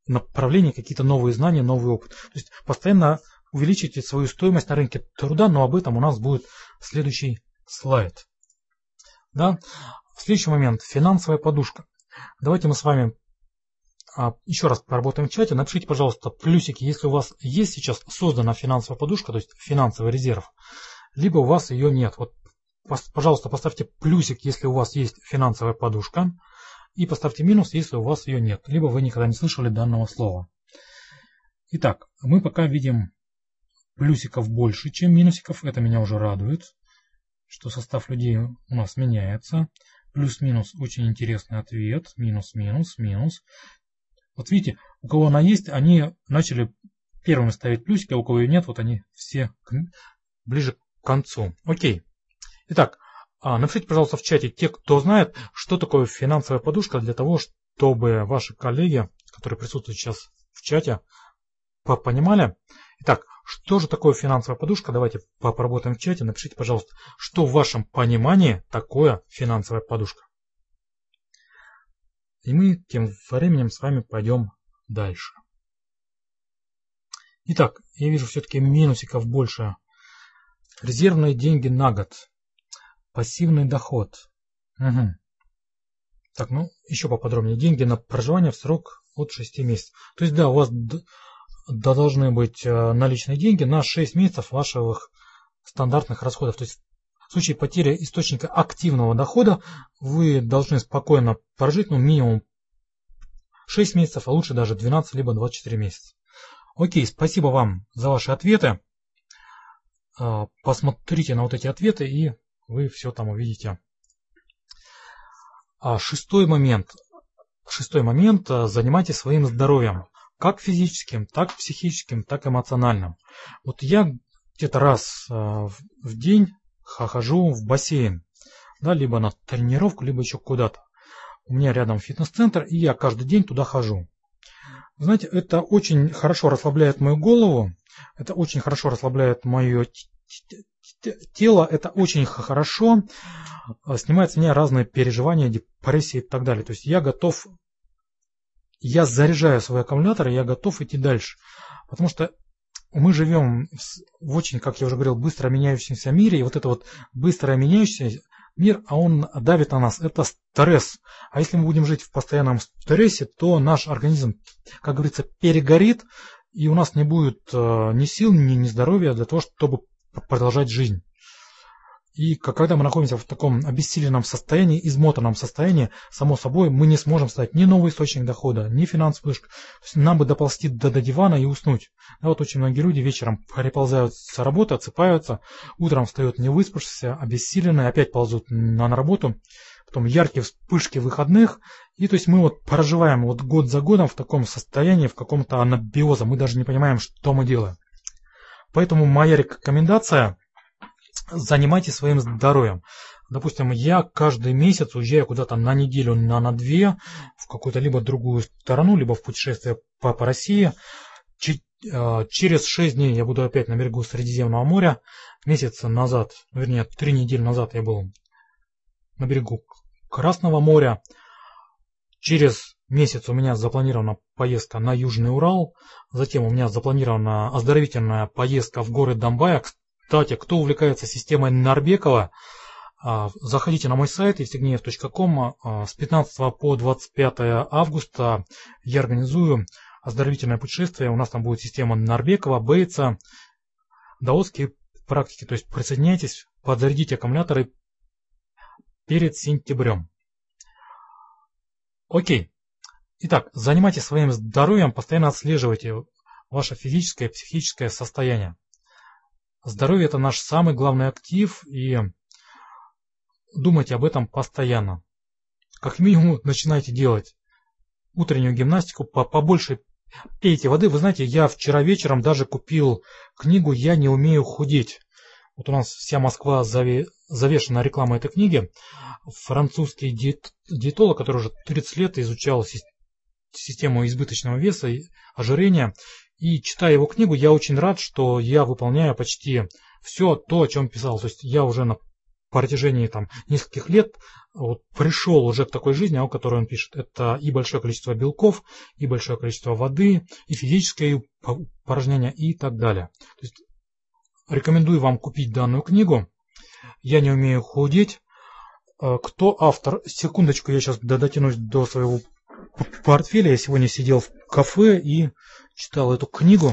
направления, какие-то новые знания, новый опыт. То есть постоянно увеличите свою стоимость на рынке труда, но об этом у нас будет следующий слайд. Да? Следующий момент. Финансовая подушка. Давайте мы с вами а, еще раз поработаем в чате. Напишите, пожалуйста, плюсики, если у вас есть сейчас создана финансовая подушка, то есть финансовый резерв, либо у вас ее нет. Вот, пожалуйста, поставьте плюсик, если у вас есть финансовая подушка, и поставьте минус, если у вас ее нет, либо вы никогда не слышали данного слова. Итак, мы пока видим плюсиков больше, чем минусиков. Это меня уже радует, что состав людей у нас меняется. Плюс-минус очень интересный ответ. Минус-минус, минус. Вот видите, у кого она есть, они начали первыми ставить плюсики, а у кого ее нет, вот они все ближе к концу. Окей. Итак, напишите, пожалуйста, в чате те, кто знает, что такое финансовая подушка, для того, чтобы ваши коллеги, которые присутствуют сейчас в чате, понимали. Итак, что же такое финансовая подушка? Давайте поработаем в чате. Напишите, пожалуйста, что в вашем понимании такое финансовая подушка. И мы тем временем с вами пойдем дальше. Итак, я вижу все-таки минусиков больше. Резервные деньги на год. Пассивный доход. Угу. Так, ну, еще поподробнее. Деньги на проживание в срок от шести месяцев. То есть, да, у вас да, должны быть наличные деньги на шесть месяцев ваших стандартных расходов. То есть в случае потери источника активного дохода вы должны спокойно прожить, ну, минимум шесть месяцев, а лучше даже двенадцать либо двадцать четыре месяца. Окей, спасибо вам за ваши ответы. Посмотрите на вот эти ответы, и вы все там увидите. Шестой момент. Шестой момент. Занимайтесь своим здоровьем. Как физическим, так психическим, так эмоциональным. Вот я где-то раз в день хожу в бассейн, да, либо на тренировку, либо еще куда-то. У меня рядом фитнес-центр, и я каждый день туда хожу. Знаете, это очень хорошо расслабляет мою голову, это очень хорошо расслабляет мое тело, это очень хорошо снимает с меня разные переживания, депрессии и так далее. То есть я готов... Я заряжаю свой аккумулятор, и я готов идти дальше. Потому что мы живем в очень, как я уже говорил, быстро меняющемся мире. И вот это вот быстро меняющийся мир, а он давит на нас. Это стресс. А если мы будем жить в постоянном стрессе, то наш организм, как говорится, перегорит. И у нас не будет ни сил, ни, ни здоровья для того, чтобы продолжать жизнь. И когда мы находимся в таком обессиленном состоянии, измотанном состоянии, само собой, мы не сможем стать ни новый источник дохода, ни финансовый. Нам бы доползти до, до дивана и уснуть. Да, вот очень многие люди вечером переползают с работы, отсыпаются, утром встают не выспавшиеся, обессиленные, опять ползут на, на работу, потом яркие вспышки выходных. И то есть мы вот проживаем вот год за годом в таком состоянии, в каком-то анабиозе. Мы даже не понимаем, что мы делаем. Поэтому моя рекомендация – занимайтесь своим здоровьем. Допустим, я каждый месяц уезжаю куда-то на неделю, на, на две, в какую-то либо другую страну, либо в путешествие по, по России. Ч, э, через шесть дней я буду опять на берегу Средиземного моря. Месяц назад, вернее, три недели назад я был на берегу Красного моря. Через месяц у меня запланирована поездка на Южный Урал. Затем у меня запланирована оздоровительная поездка в горы Домбая. Кстати, кто увлекается системой Нарбекова, заходите на мой сайт евстигнеев точка ком. С пятнадцатого по двадцать пятое августа я организую оздоровительное путешествие. У нас там будет система Нарбекова, Бейтса, даосские практики. То есть присоединяйтесь, подзарядите аккумуляторы перед сентябрем. Окей. Итак, занимайтесь своим здоровьем, постоянно отслеживайте ваше физическое и психическое состояние. Здоровье – это наш самый главный актив, и думайте об этом постоянно. Как минимум, начинайте делать утреннюю гимнастику, побольше пейте воды. Вы знаете, я вчера вечером даже купил книгу «Я не умею худеть». Вот у нас вся Москва завешена рекламой этой книги. Французский диет, диетолог, который уже тридцать лет изучал систему избыточного веса и ожирения. И читая его книгу, я очень рад, что я выполняю почти все то, о чем писал. То есть я уже на протяжении там, нескольких лет вот, пришел уже к такой жизни, о которой он пишет. Это и большое количество белков, и большое количество воды, и физическое упражнение и так далее. То есть, рекомендую вам купить данную книгу. «Я не умею худеть». Кто автор? Секундочку, я сейчас дотянусь до своего портфеля. Я сегодня сидел в кафе и читал эту книгу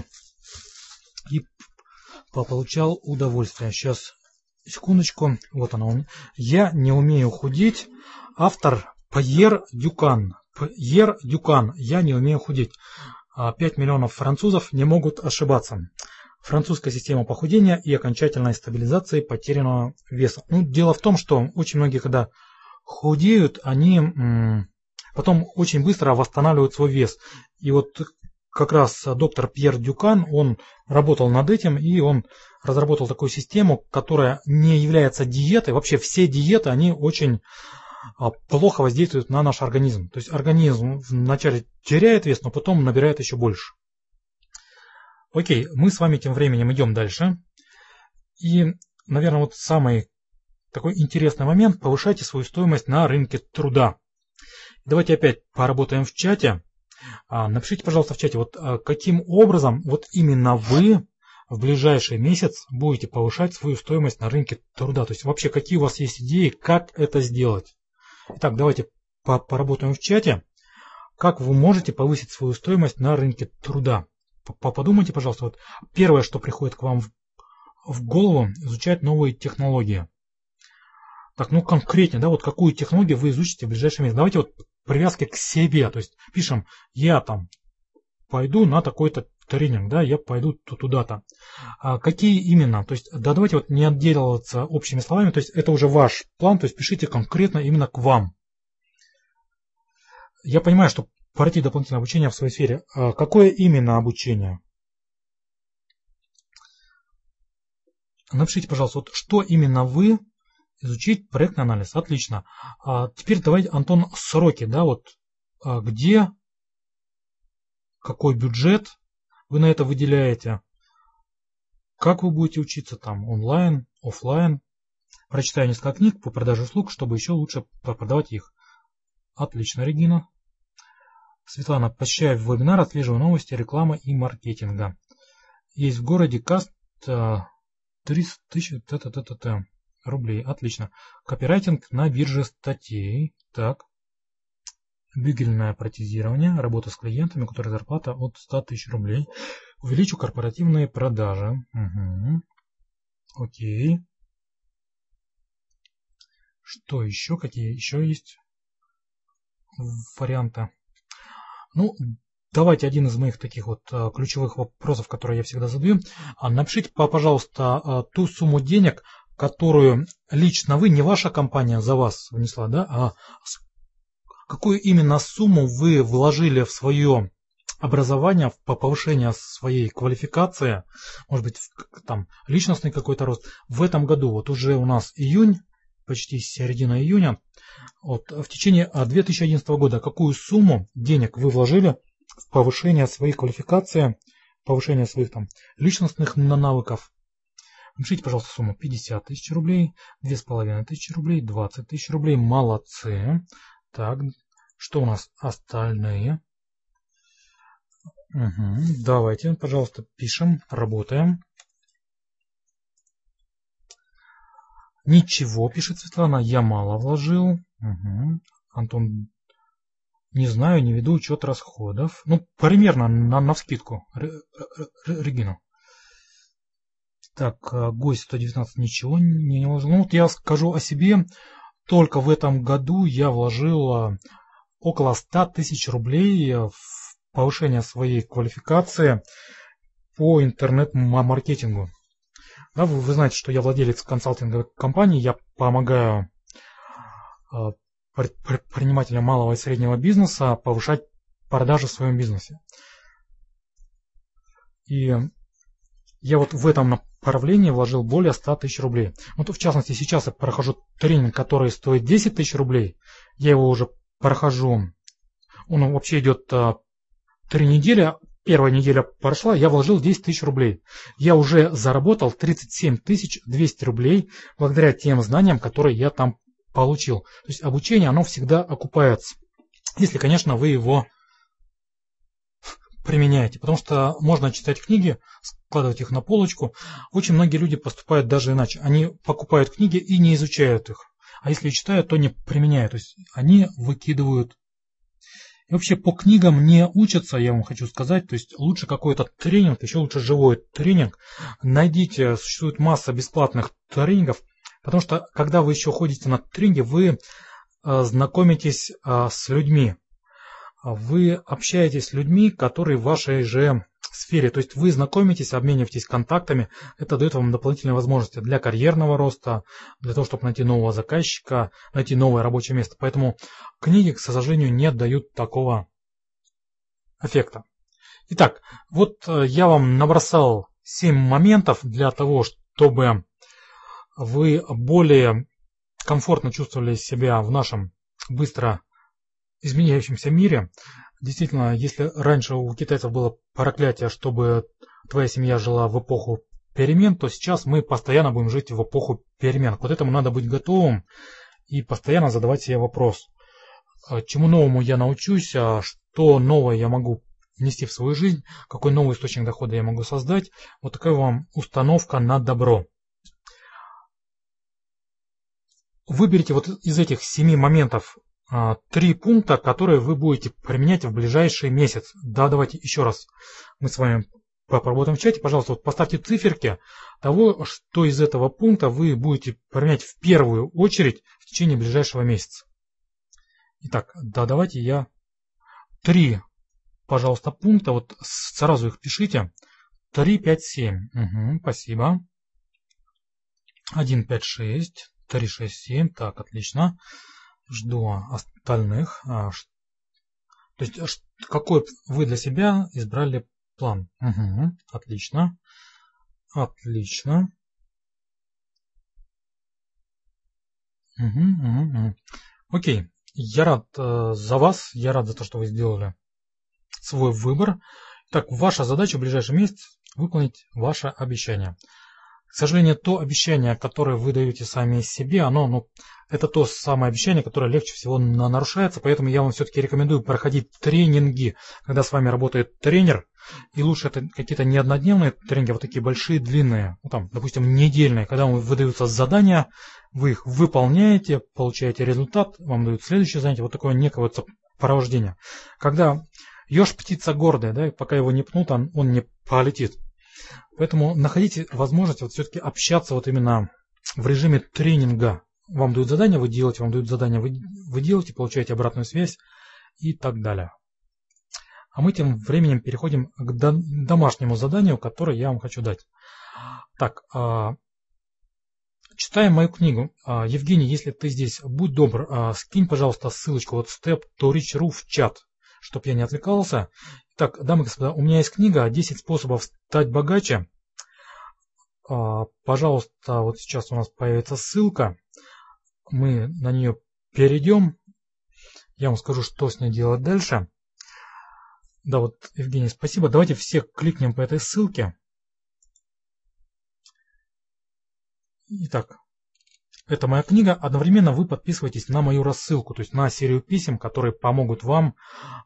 и получал удовольствие. Сейчас, секундочку. Вот она у меня. «Я не умею худеть». Автор Пьер Дюкан. Пьер Дюкан. «Я не умею худеть». пять миллионов французов не могут ошибаться. Французская система похудения и окончательной стабилизации потерянного веса. Ну, дело в том, что очень многие, когда худеют, они м, потом очень быстро восстанавливают свой вес. И вот как раз доктор Пьер Дюкан, он работал над этим, и он разработал такую систему, которая не является диетой. Вообще все диеты, они очень плохо воздействуют на наш организм. То есть организм вначале теряет вес, но потом набирает еще больше. Окей, мы с вами тем временем идем дальше. И, наверное, вот самый такой интересный момент – повышайте свою стоимость на рынке труда. Давайте опять поработаем в чате. Напишите, пожалуйста, в чате, вот каким образом вот именно вы в ближайший месяц будете повышать свою стоимость на рынке труда. То есть вообще какие у вас есть идеи, как это сделать. Итак, давайте поработаем в чате. Как вы можете повысить свою стоимость на рынке труда? Подумайте, пожалуйста, вот первое, что приходит к вам в, в голову, изучать новые технологии. Так, ну конкретнее, да, вот какую технологию вы изучите в ближайший месяц. Давайте вот привязки к себе, то есть пишем, я там пойду на такой-то тренинг, да, я пойду туда-то. А какие именно? То есть, да, давайте вот не отделываться общими словами, то есть это уже ваш план, то есть пишите конкретно именно к вам. Я понимаю, что пройти дополнительное обучение в своей сфере. А какое именно обучение? Напишите, пожалуйста, вот что именно вы изучить проектный анализ. Отлично. А теперь давайте, Антон, сроки, да, вот а где, какой бюджет вы на это выделяете, как вы будете учиться там онлайн, офлайн. Прочитаю несколько книг по продаже услуг, чтобы еще лучше продавать их. Отлично, Регина. Светлана, посещаю вебинар, отслеживаю новости, реклама и маркетинга. Есть в городе каст триста тысяч рублей. Отлично. Копирайтинг на бирже статей. Так. Бюгельное протезирование. Работа с клиентами, у которых зарплата от ста тысяч рублей. Увеличу корпоративные продажи. Угу. Окей. Что еще? Какие еще есть варианты? Ну, давайте один из моих таких вот а, ключевых вопросов, которые я всегда задаю. А, напишите, пожалуйста, а, ту сумму денег, которую лично вы, не ваша компания за вас внесла, да, а какую именно сумму вы вложили в свое образование, в повышение своей квалификации, может быть, в, там, личностный какой-то рост. В этом году, вот уже у нас июнь, почти середина июня, вот, в течение две тысячи одиннадцатого года, какую сумму денег вы вложили в повышение своей квалификации, повышение своих там личностных навыков? Напишите, пожалуйста, сумму пятьдесят тысяч рублей, две с половиной тысячи рублей, двадцать тысяч рублей. Молодцы. Так, что у нас остальные? Угу. Давайте, пожалуйста, пишем, работаем. Ничего, пишет Светлана, я мало вложил. Угу. Антон, не знаю, не веду учет расходов. Ну, примерно на, навскидку, Регина. Так, гость сто девятнадцать ничего не, не вложил. Ну, вот я скажу о себе. Только в этом году я вложил около ста тысяч рублей в повышение своей квалификации по интернет-маркетингу. Да, вы, вы знаете, что я владелец консалтинговой компании, я помогаю э, предпринимателям малого и среднего бизнеса повышать продажи в своем бизнесе. И я вот в этом направлении вложил более ста тысяч рублей. Вот в частности, сейчас я прохожу тренинг, который стоит десять тысяч рублей. Я его уже прохожу. Он вообще идет э, три недели. первая неделя прошла, я вложил десять тысяч рублей. Я уже заработал тридцать семь тысяч двести рублей благодаря тем знаниям, которые я там получил. То есть обучение, оно всегда окупается. Если, конечно, вы его применяете. Потому что можно читать книги, складывать их на полочку. Очень многие люди поступают даже иначе. Они покупают книги и не изучают их. А если читают, то не применяют. То есть они выкидывают. И вообще по книгам не учатся, я вам хочу сказать. То есть лучше какой-то тренинг, еще лучше живой тренинг. Найдите, существует масса бесплатных тренингов. Потому что когда вы еще ходите на тренинги, вы э, знакомитесь э, с людьми. Вы общаетесь с людьми, которые в вашей же сфере. То есть вы знакомитесь, обмениваетесь контактами. Это дает вам дополнительные возможности для карьерного роста, для того, чтобы найти нового заказчика, найти новое рабочее место. Поэтому книги, к сожалению, не дают такого эффекта. Итак, вот я вам набросал семь моментов для того, чтобы вы более комфортно чувствовали себя в нашем быстро изменяющемся мире. Действительно, если раньше у китайцев было проклятие, чтобы твоя семья жила в эпоху перемен, то сейчас мы постоянно будем жить в эпоху перемен. К этому надо быть готовым и постоянно задавать себе вопрос, чему новому я научусь, что новое я могу внести в свою жизнь, какой новый источник дохода я могу создать. Вот такая вам установка на добро. Выберите вот из этих семи моментов три пункта, которые вы будете применять в ближайший месяц. Да, давайте еще раз мы с вами поработаем в чате. Пожалуйста, вот поставьте циферки того, что из этого пункта вы будете применять в первую очередь в течение ближайшего месяца. Итак, да, давайте я три, пожалуйста, пункта. Вот сразу их пишите. три, пять, семь. Угу, спасибо. один, пять, шесть. три, шесть, семь. Так, отлично. Жду остальных. То есть, какой вы для себя избрали план? Угу, отлично. Отлично. Угу, угу, угу. Окей. Я рад э, за вас. Я рад за то, что вы сделали свой выбор. Так, ваша задача в ближайший месяц выполнить ваше обещание. К сожалению, то обещание, которое вы даете сами себе, оно, ну, это то самое обещание, которое легче всего нарушается, поэтому я вам все-таки рекомендую проходить тренинги, когда с вами работает тренер, и лучше это какие-то не однодневные тренинги, а вот такие большие, длинные, ну, там, допустим, недельные, когда вам выдаются задания, вы их выполняете, получаете результат, вам дают следующее занятие, вот такое некое вот сопровождение. Когда еж птица гордая, да, пока его не пнут, он, он не полетит. Поэтому находите возможность вот все-таки общаться вот именно в режиме тренинга. Вам дают задания, вы делаете, вам дают задания, вы, вы делаете, получаете обратную связь и так далее. А мы тем временем переходим к до, домашнему заданию, которое я вам хочу дать. Так, а, читаем мою книгу. А, Евгений, если ты здесь, будь добр, а, скинь, пожалуйста, ссылочку вот step to reach точка ru в чат, чтобы я не отвлекался. Так, дамы и господа, у меня есть книга «десять способов стать богаче». Пожалуйста, вот сейчас у нас появится ссылка. Мы на нее перейдем. Я вам скажу, что с ней делать дальше. Да, вот, Евгений, спасибо. Давайте все кликнем по этой ссылке. Итак, это моя книга. Одновременно вы подписываетесь на мою рассылку, то есть на серию писем, которые помогут вам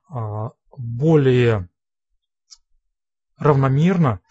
более равномерно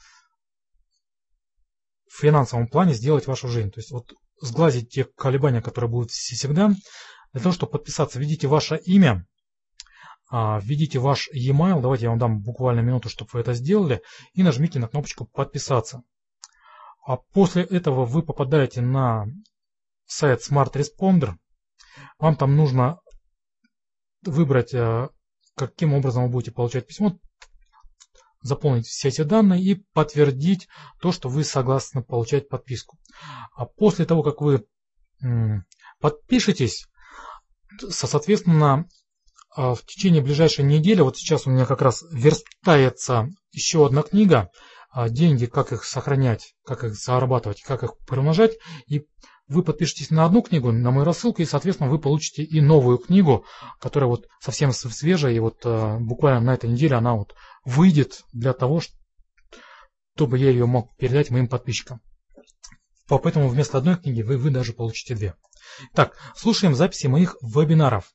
в финансовом плане сделать вашу жизнь. То есть вот сглазить те колебания, которые будут всегда. Для того, чтобы подписаться, введите ваше имя, введите ваш e-mail. Давайте я вам дам буквально минуту, чтобы вы это сделали. И нажмите на кнопочку «Подписаться». А после этого вы попадаете на сайт Smart Responder. Вам там нужно выбрать, каким образом вы будете получать письмо, заполнить все эти данные и подтвердить то, что вы согласны получать подписку. А после того, как вы подпишетесь, соответственно, в течение ближайшей недели, вот сейчас у меня как раз верстается еще одна книга «Деньги, как их сохранять, как их зарабатывать, как их приумножать». И вы подпишетесь на одну книгу, на мою рассылку, и, соответственно, вы получите и новую книгу, которая вот совсем свежая, и вот э, буквально на этой неделе она вот выйдет для того, чтобы я ее мог передать моим подписчикам. Поэтому вместо одной книги вы, вы даже получите две. Так, слушаем записи моих вебинаров.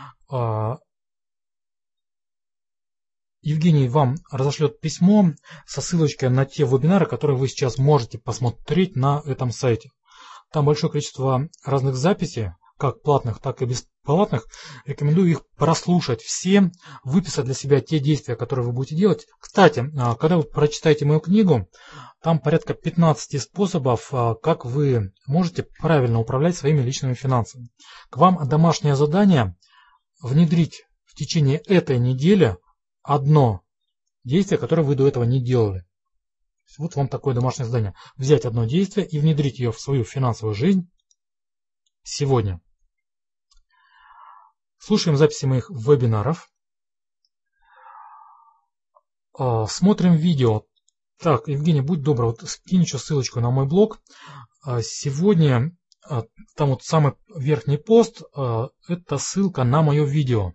Евгений вам разошлет письмо со ссылочкой на те вебинары, которые вы сейчас можете посмотреть на этом сайте. Там большое количество разных записей, как платных, так и бесплатных. Рекомендую их прослушать все, выписать для себя те действия, которые вы будете делать. Кстати, когда вы прочитаете мою книгу, там порядка пятнадцати способов, как вы можете правильно управлять своими личными финансами. К вам домашнее задание внедрить в течение этой недели одно действие, которое вы до этого не делали. Вот вам такое домашнее задание. Взять одно действие и внедрить ее в свою финансовую жизнь сегодня. Слушаем записи моих вебинаров. Смотрим видео. Так, Евгений, будь добр, вот скинь еще ссылочку на мой блог. Сегодня, там вот самый верхний пост, это ссылка на мое видео.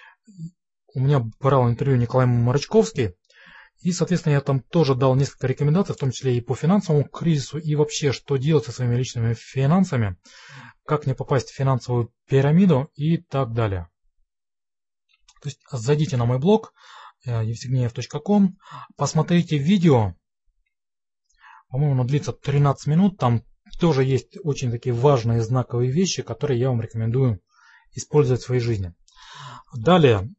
У меня брал интервью Николай Марычковский. И, соответственно, я там тоже дал несколько рекомендаций, в том числе и по финансовому кризису, и вообще, что делать со своими личными финансами, как не попасть в финансовую пирамиду и так далее. То есть зайдите на мой блог евсегнеев точка ком, посмотрите видео, по-моему, оно длится тринадцать минут, там тоже есть очень такие важные знаковые вещи, которые я вам рекомендую использовать в своей жизни. Далее,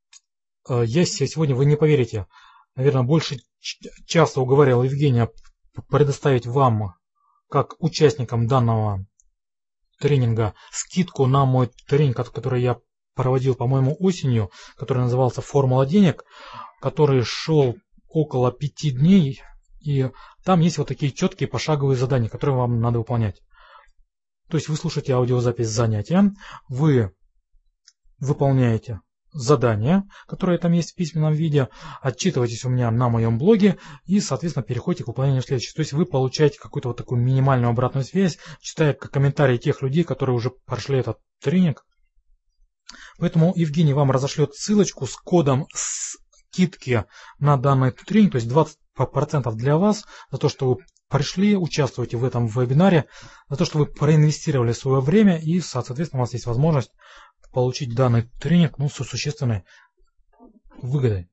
я сегодня, вы не поверите, наверное, больше часа уговаривал Евгения предоставить вам, как участникам данного тренинга, скидку на мой тренинг, который я проводил, по-моему, осенью, который назывался «Формула денег», который шел около пяти дней, и там есть вот такие четкие пошаговые задания, которые вам надо выполнять. То есть вы слушаете аудиозапись занятия, вы выполняете задания, которые там есть в письменном виде, отчитывайтесь у меня на моем блоге и, соответственно, переходите к выполнению следующего. То есть вы получаете какую-то вот такую минимальную обратную связь, читая комментарии тех людей, которые уже прошли этот тренинг. Поэтому Евгений вам разошлет ссылочку с кодом скидки на данный тренинг, то есть двадцать процентов для вас, за то, что вы пришли, участвуете в этом вебинаре, за то, что вы проинвестировали свое время и, соответственно, у вас есть возможность получить данный тренинг, ну, с существенной выгодой.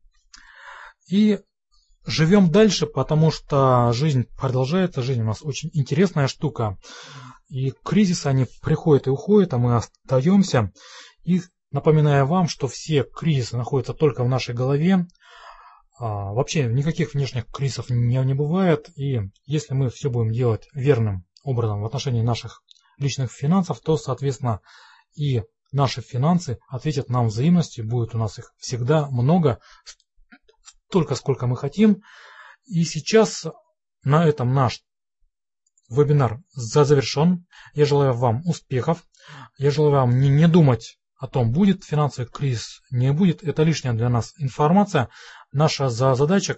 И живем дальше, потому что жизнь продолжается, жизнь у нас очень интересная штука. И кризисы, они приходят и уходят, а мы остаемся. И напоминаю вам, что все кризисы находятся только в нашей голове. А, вообще никаких внешних кризисов не, не бывает. И если мы все будем делать верным образом в отношении наших личных финансов, то, соответственно, и наши финансы ответят нам взаимностью, будет у нас их всегда много, столько, сколько мы хотим. И сейчас на этом наш вебинар завершен. Я желаю вам успехов. Я желаю вам не, не думать о том, будет финансовый кризис, не будет. Это лишняя для нас информация. Наша задача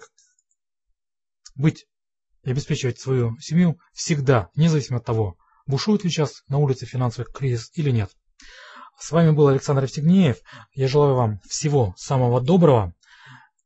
быть и обеспечивать свою семью всегда, независимо от того, бушует ли сейчас на улице финансовый кризис или нет. С вами был Александр Евсегнеев. Я желаю вам всего самого доброго.